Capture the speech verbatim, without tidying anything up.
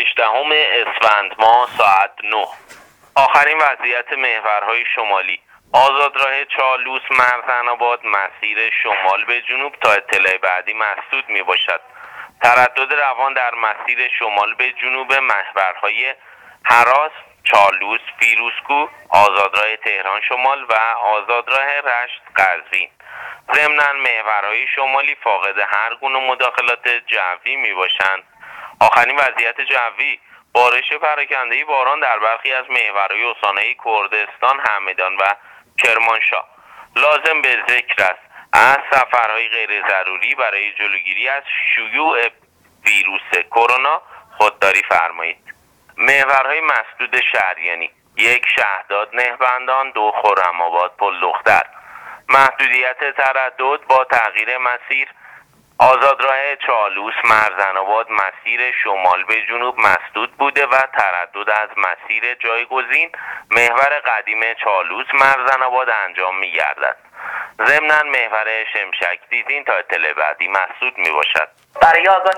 هجدهم اسفند ماه ساعت نه. آخرین وضعیت محورهای شمالی: آزادراه چالوس مرزن‌آباد مسیر شمال به جنوب تا اطلاع بعدی مسدود می باشد. تردد روان در مسیر شمال به جنوب محورهای هراس، چالوس، فیروزکوه، آزادراه تهران شمال و آزادراه رشت قزوین. ضمناً محورهای شمالی فاقد هر گونه مداخلات جوی می باشند. آخرین وضعیت جوی: بارش پراکنده باران در برخی از محورهای استانهای کردستان، همدان و کرمانشاه. لازم به ذکر است از سفرهای غیر ضروری برای جلوگیری از شیوع ویروس کرونا خودداری فرمایید. محورهای مسدود شهریانی: یک شهداد نهبندان، دو خرم‌آباد پل دختر. محدودیت تردد با تغییر مسیر: آزادراه چالوس مرزن‌آباد مسیر شمال به جنوب مسدود بوده و تردد از مسیر جایگزین محور قدیم چالوس مرزن‌آباد انجام می‌گردد. ضمناً محور شمشک دیزین تا اطلاع بعدی مسدود می‌باشد. برای آگاهی